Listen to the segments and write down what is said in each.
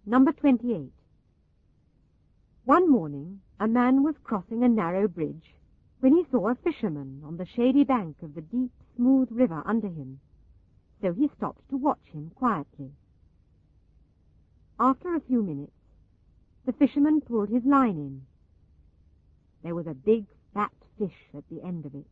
Number 28. One morning a man was crossing a narrow bridge when he saw a fisherman on the shady bank of the deep, smooth river under him, so he stopped to watch him quietly. After a few minutes, the fisherman pulled his line in. There was a big, fat fish at the end of it.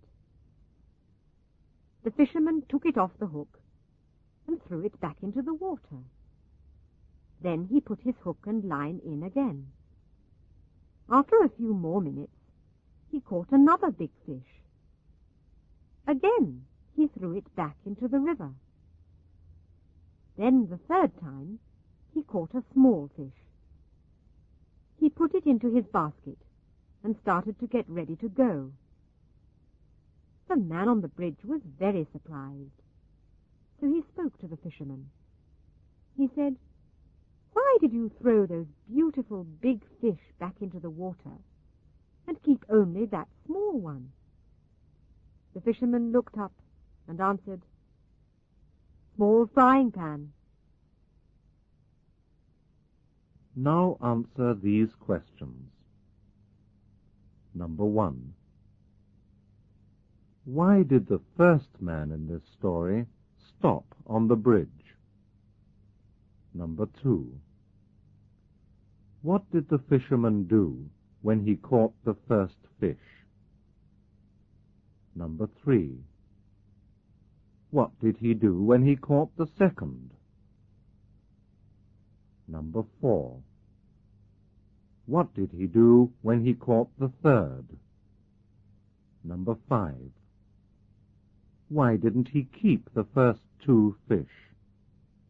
The fisherman took it off the hook and threw it back into the water. Then he put his hook and line in again. After a few more minutes, he caught another big fish. Again he threw it back into the river. Then the third time, he caught a small fish. He put it into his basket and started to get ready to go. The man on the bridge was very surprised, so he spoke to the fisherman. He said, "Why did you throw those beautiful big fish back into the water and keep only that small one?" The fisherman looked up and answered, "Small frying pan." Now answer these questions. Number 1. Why did the first man in this story stop on the bridge? Number 2. What did the fisherman do when he caught the first fish? Number 3. What did he do when he caught the second? Number 4. What did he do when he caught the third? Number 5. Why didn't he keep the first 2 fish?